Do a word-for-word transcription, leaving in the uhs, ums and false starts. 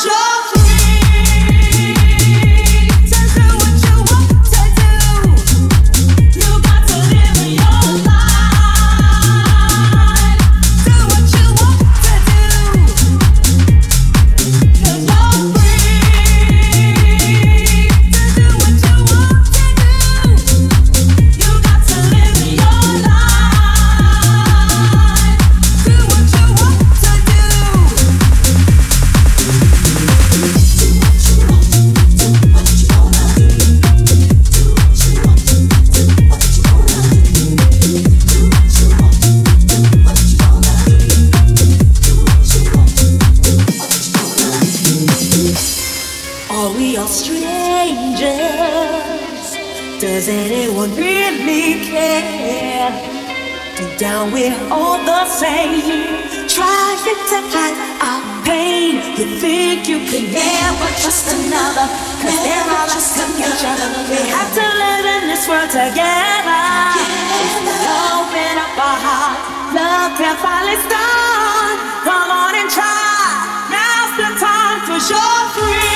Does anyone really care? Deep down we're all the same, trying to hide our pain. You think you can never trust another, cause they're all just each other. We have to live in this world together. If we open up our hearts, love can finally start. Come on and try, now's the time, cause you're free.